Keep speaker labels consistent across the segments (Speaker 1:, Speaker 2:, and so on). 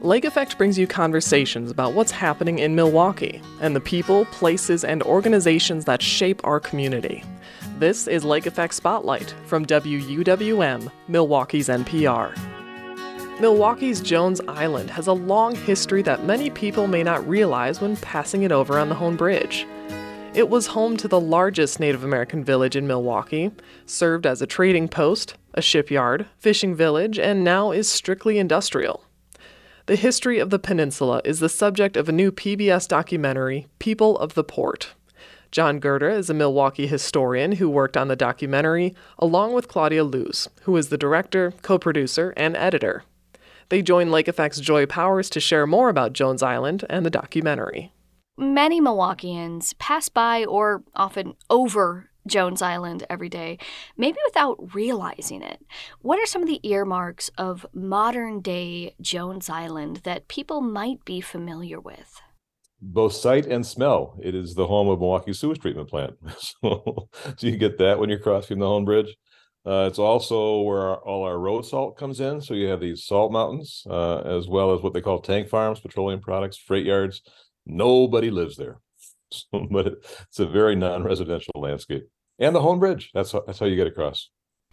Speaker 1: Lake Effect brings you conversations about what's happening in Milwaukee and the people, places, and organizations that shape our community. This is Lake Effect Spotlight from WUWM, Milwaukee's NPR. Milwaukee's Jones Island has a long history that many people may not realize when passing it over on the Hoan Bridge. It was home to the largest Native American village in Milwaukee, served as a trading post, a shipyard, fishing village, and now is strictly industrial. The history of the peninsula is the subject of a new PBS documentary, People of the Port. John Gerda is a Milwaukee historian who worked on the documentary, along with Claudia Luz, who is the director, co-producer, and editor. They join Lake Effect's Joy Powers to share more about Jones Island and the documentary.
Speaker 2: Many Milwaukeeans pass by or often over Jones Island every day, maybe without realizing it. What are some of the earmarks of modern-day Jones Island that people might be familiar with?
Speaker 3: Both sight and smell. It is the home of Milwaukee Sewage Treatment Plant. So you get that when you're crossing the Hoan Bridge. It's also where all our road salt comes in. So you have these salt mountains, as well as what they call tank farms, petroleum products, freight yards. Nobody lives there. But it's a very non-residential landscape. And the Hoan Bridge, that's how you get across.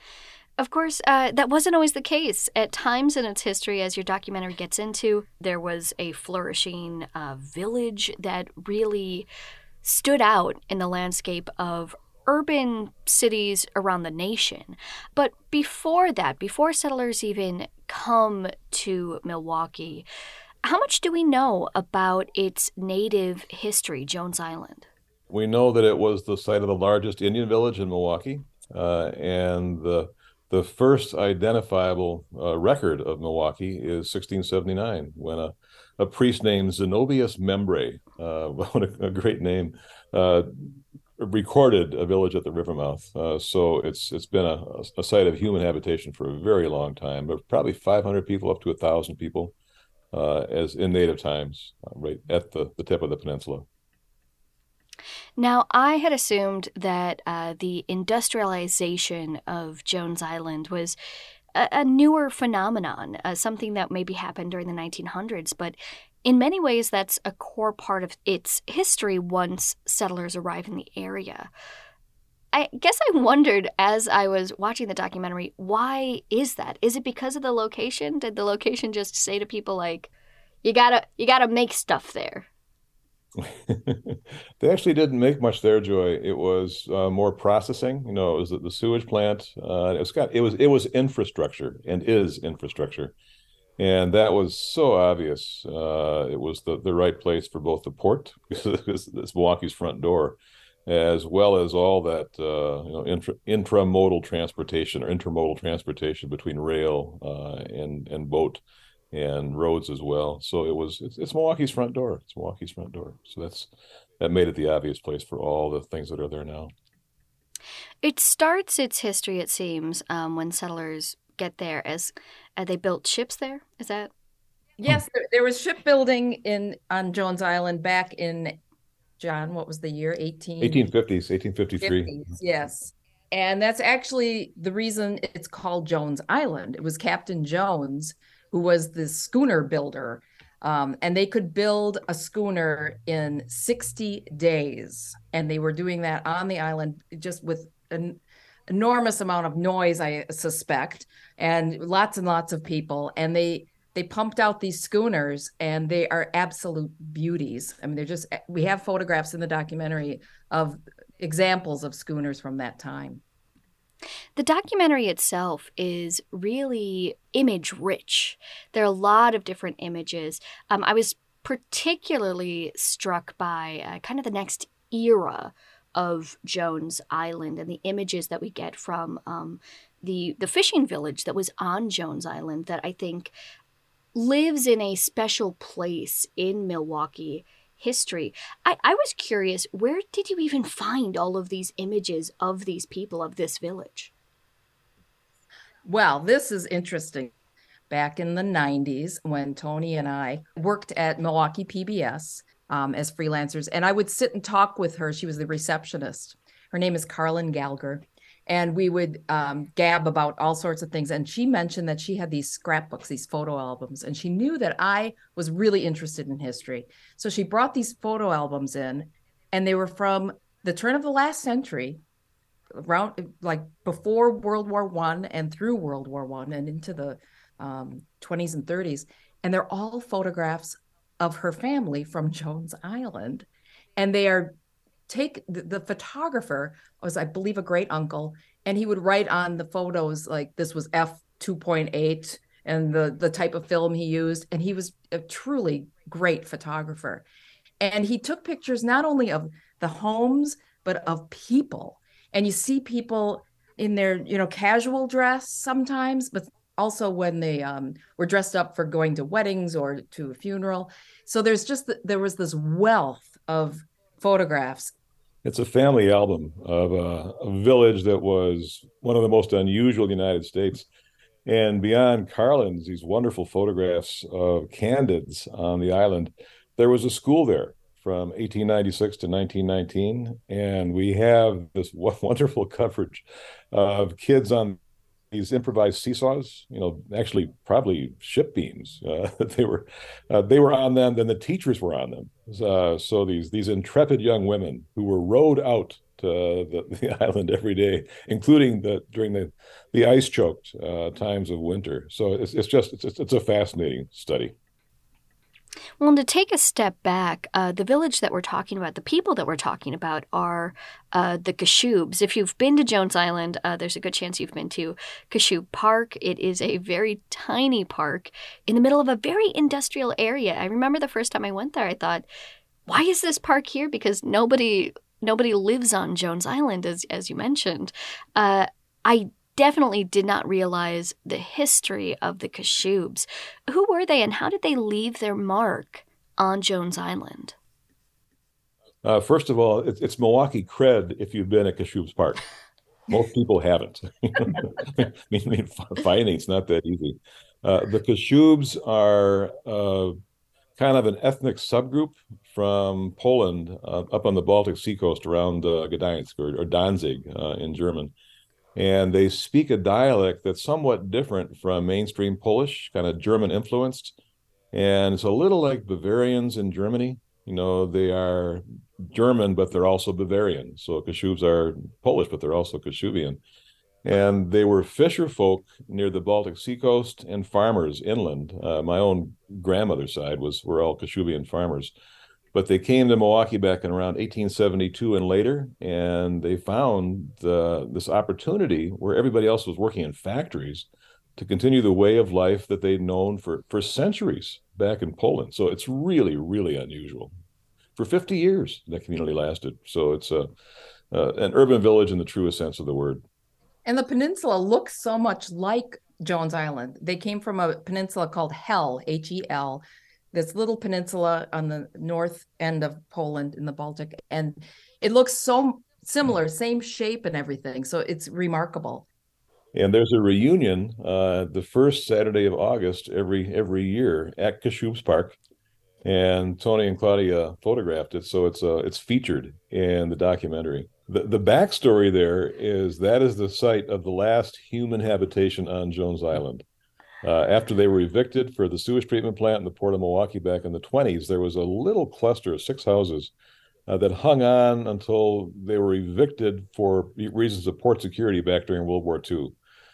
Speaker 2: Of course, that wasn't always the case. At times in its history, as your documentary gets into, there was a flourishing village that really stood out in the landscape of urban cities around the nation. But before that, before settlers even come to Milwaukee, how much do we know about its native history, Jones Island?
Speaker 3: We know that it was the site of the largest Indian village in Milwaukee, and the first identifiable record of Milwaukee is 1679, when a priest named Zenobius Membre, what a great name, recorded a village at the river mouth. So it's been a site of human habitation for a very long time, but probably 500 people up to 1,000 people as in native times, right at the tip of the peninsula.
Speaker 2: Now, I had assumed that the industrialization of Jones Island was a newer phenomenon, something that maybe happened during the 1900s, but in many ways that's a core part of its history once settlers arrive in the area. I guess I wondered as I was watching the documentary, why is that? Is it because of the location? Did the location just say to people like, you gotta make stuff there?
Speaker 3: They actually didn't make much there, Joy. It was more processing. It was the sewage plant. It was infrastructure and is infrastructure, and that was so obvious. It was the right place for both the port, because it's Milwaukee's front door, as well as all that intramodal transportation or intermodal transportation between rail and boat and roads as well. So it's Milwaukee's front door. It's Milwaukee's front door. So that made it the obvious place for all the things that are there now.
Speaker 2: It starts its history, it seems, when settlers get there, as they built ships there. Is that?
Speaker 4: Yes, there was shipbuilding on Jones Island back in, John, what was the year?
Speaker 3: 1850s, 1853.
Speaker 4: 50s, yes. And that's actually the reason it's called Jones Island. It was Captain Jones who was the schooner builder. And they could build a schooner in 60 days. And they were doing that on the island just with an enormous amount of noise, I suspect, and lots of people. And they pumped out these schooners, and they are absolute beauties. I mean, we have photographs in the documentary of examples of schooners from that time.
Speaker 2: The documentary itself is really image rich. There are a lot of different images. I was particularly struck by kind of the next era of Jones Island and the images that we get from the fishing village that was on Jones Island that I think lives in a special place in Milwaukee history. I was curious, where did you even find all of these images of these people, of this village?
Speaker 4: Well, this is interesting. Back in the 90s, when Tony and I worked at Milwaukee PBS as freelancers, and I would sit and talk with her. She was the receptionist. Her name is Carlin Gallagher. and we would gab about all sorts of things. And she mentioned that she had these scrapbooks, these photo albums, and she knew that I was really interested in history. So she brought these photo albums in, and they were from the turn of the last century, around like before World War I and through World War I and into the 20s and 30s. And they're all photographs of her family from Jones Island. And they are the photographer was, I believe, a great uncle, and he would write on the photos like this was F 2.8 and the type of film he used. And he was a truly great photographer. And he took pictures not only of the homes, but of people. And you see people in their, casual dress sometimes, but also when they were dressed up for going to weddings or to a funeral. So there was this wealth of photographs.
Speaker 3: It's a family album of a village that was one of the most unusual in the United States. And beyond Carlin's, these wonderful photographs of Candids on the island, there was a school there from 1896 to 1919. And we have this wonderful coverage of kids on these improvised seesaws, actually probably ship beams. They were on them. Then the teachers were on them. So these intrepid young women who were rowed out to the island every day, including during the ice choked times of winter. So it's a fascinating study.
Speaker 2: Well, and to take a step back, the village that we're talking about, the people that we're talking about are the Kashubians. If you've been to Jones Island, there's a good chance you've been to Kashub Park. It is a very tiny park in the middle of a very industrial area. I remember the first time I went there, I thought, why is this park here? Because nobody lives on Jones Island, as you mentioned. I definitely did not realize the history of the Kashubians. Who were they and how did they leave their mark on Jones Island?
Speaker 3: First of all, it's Milwaukee cred if you've been at Kashubians Park. Most people haven't. Finding it's not that easy. The Kashubians are kind of an ethnic subgroup from Poland up on the Baltic Sea coast around Gdańsk or Danzig in German. And they speak a dialect that's somewhat different from mainstream Polish, kind of German influenced. And it's a little like Bavarians in Germany. They are German, but they're also Bavarian. So Kashubians are Polish, but they're also Kashubian. And they were fisher folk near the Baltic Sea coast and farmers inland. My own grandmother's side were all Kashubian farmers. But they came to Milwaukee back in around 1872 and later, and they found this opportunity where everybody else was working in factories to continue the way of life that they'd known for centuries back in Poland. So it's really, really unusual. For 50 years, that community lasted. So it's an urban village in the truest sense of the word.
Speaker 4: And the peninsula looks so much like Jones Island. They came from a peninsula called Hel, Hel, this little peninsula on the north end of Poland in the Baltic. And it looks so similar, same shape and everything. So it's remarkable.
Speaker 3: And there's a reunion the first Saturday of August every year at Kashubians Park. And Tony and Claudia photographed it. So it's featured in the documentary. The backstory there is that is the site of the last human habitation on Jones Island. After they were evicted for the sewage treatment plant in the Port of Milwaukee back in the 1920s, there was a little cluster of 6 houses that hung on until they were evicted for reasons of port security back during World War II.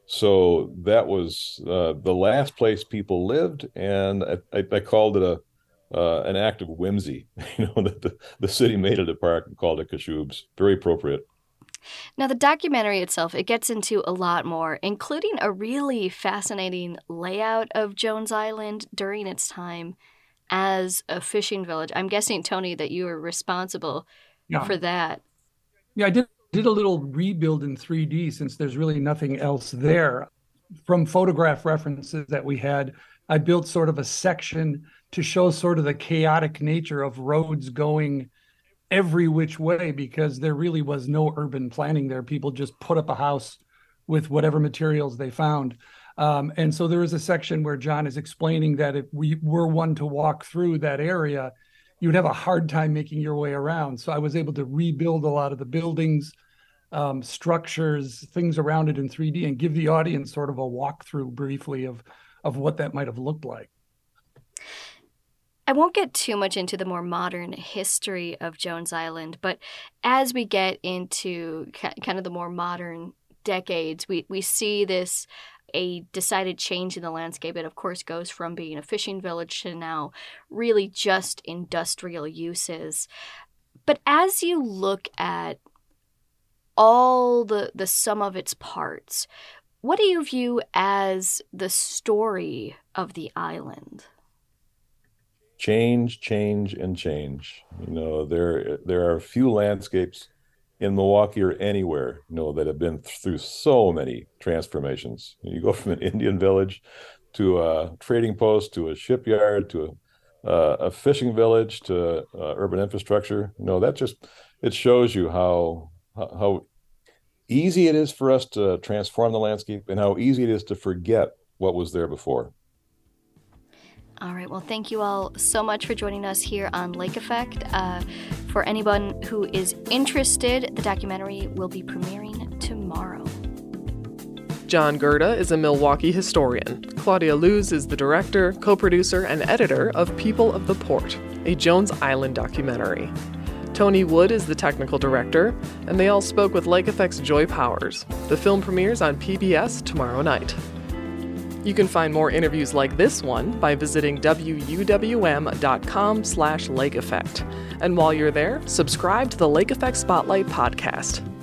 Speaker 3: So that was the last place people lived, and I called it an act of whimsy. That the city made it a park and called it Kashubians. Very appropriate.
Speaker 2: Now, the documentary itself, it gets into a lot more, including a really fascinating layout of Jones Island during its time as a fishing village. I'm guessing, Tony, that you were responsible for that.
Speaker 5: Yeah, I did a little rebuild in 3D since there's really nothing else there. From photograph references that we had, I built sort of a section to show sort of the chaotic nature of roads going every which way, because there really was no urban planning there. People just put up a house with whatever materials they found. And so there is a section where John is explaining that if we were one to walk through that area, you'd have a hard time making your way around. So I was able to rebuild a lot of the buildings structures, things around it in 3D, and give the audience sort of a walkthrough briefly of what that might have looked like.
Speaker 2: I won't get too much into the more modern history of Jones Island, but as we get into kind of the more modern decades, we see a decided change in the landscape. It, of course, goes from being a fishing village to now really just industrial uses. But as you look at all the sum of its parts, what do you view as the story of the island?
Speaker 3: Change, change, and change. There are a few landscapes in Milwaukee or anywhere, that have been through so many transformations. You go from an Indian village to a trading post, to a shipyard, to a fishing village, to urban infrastructure. It shows you how easy it is for us to transform the landscape and how easy it is to forget what was there before.
Speaker 2: All right. Well, thank you all so much for joining us here on Lake Effect. For anyone who is interested, the documentary will be premiering tomorrow.
Speaker 1: John Gerda is a Milwaukee historian. Claudia Luz is the director, co-producer, and editor of People of the Port, a Jones Island documentary. Tony Wood is the technical director, and they all spoke with Lake Effect's Joy Powers. The film premieres on PBS tomorrow night. You can find more interviews like this one by visiting wuwm.com/Lake Effect. And while you're there, subscribe to the Lake Effect Spotlight podcast.